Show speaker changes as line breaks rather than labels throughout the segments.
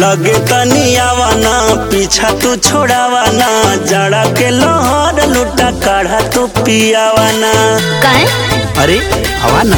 लगे तनी आवाना पीछा तू छोड़ावाना जड़ा के लहर लुटा काढ़ा तू पियावाना।
काहे?
अरे आवाना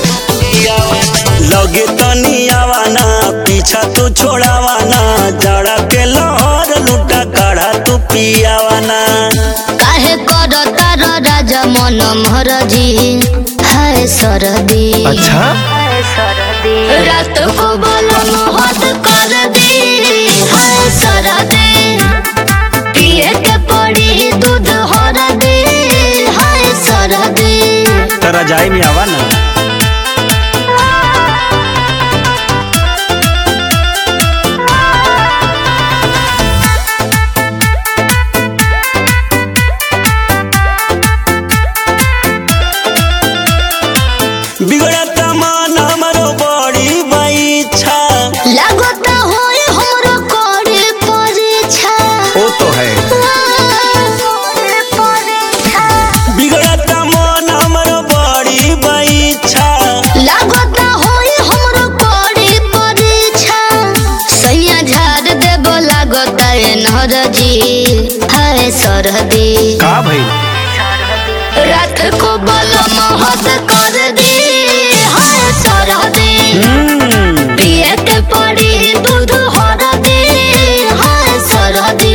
लगे तनी आवाना पीछा तू छोड़ावाना जड़ा के लहर लुटा काढ़ा तू पियावाना।
काहे करता राजा मन महरजी है सरदी।
अच्छा
रात को बलन हद कर दी है सरदी। पिए के पड़ी दूध हर दे है सरदी।
तेरा जाए में आवाना बिगड़ता मन हमरो बड़ी बाइच्छा
लगता होए हमरो कोड़ी परीक्षा।
ओ तो है बिगड़ता मन हमरो बड़ी बाइच्छा
लगता होए हमरो कोड़ी परीक्षा। सैया झाड़ देबो लगता नहरजी है सरदी।
का भई
रात को बलम हद कर दी है सरदी। पिए के पड़ी दूध हर दे है सरदी।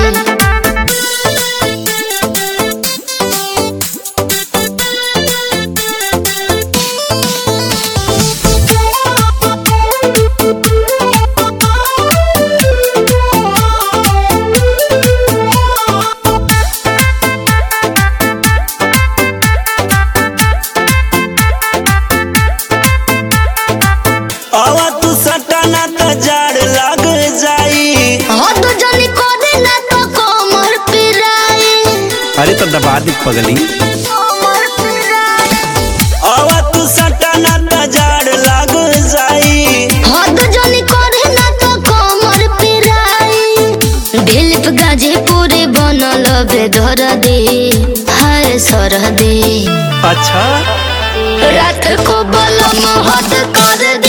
आवा तू सटाना त जाड़ लाग जाई।
हद जनी करे ना तो कमर पिराई।
अरे तो दबा दी पगली आवा तू सटाना त जाड़ लाग जाई।
हद जनी करे ना तो कमर पिराई। दिलीप गाजीपुरी बनल बेधर दे है सरदी।
अच्छा
रात को बलम हद कर